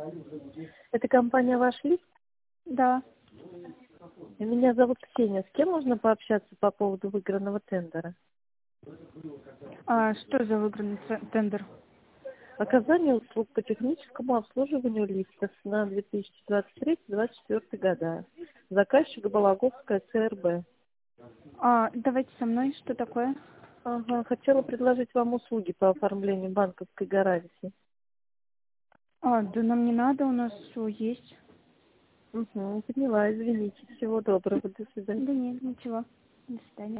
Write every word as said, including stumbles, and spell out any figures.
Это компания «Ваш лист»? Да. Меня зовут Ксения. С кем можно пообщаться по поводу выигранного тендера? А что за выигранный ц- тендер? Оказание услуг по техническому обслуживанию лифтов на две тысячи двадцать третий — двадцать четвёртый года. Заказчик Балаговская ЦРБ. А, давайте со мной. Что такое? Ага, хотела предложить вам услуги по оформлению банковской гарантии. А, да нам не надо, у нас все есть. Угу, поняла, извините. Всего доброго, до свидания. Да нет, ничего. До свидания.